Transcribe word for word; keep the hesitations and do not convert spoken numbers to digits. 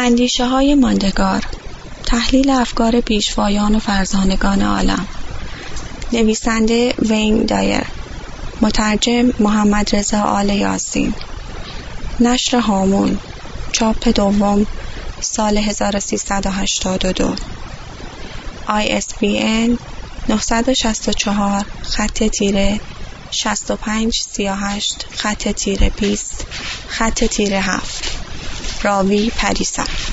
اندیشه های ماندگار، تحلیل افکار پیشوایان و فرزانگان عالم. نویسنده وین دایر، مترجم محمد رضا آل یاسین. نشر هامون، چاپ دوم، سال هزار و سیصد و هشتاد و دو. آی اس بی ان نه شش چهار خط تیره شصت و پنج سی و هشت خط تیره بیست خط تیره هفت. راوی پریسا.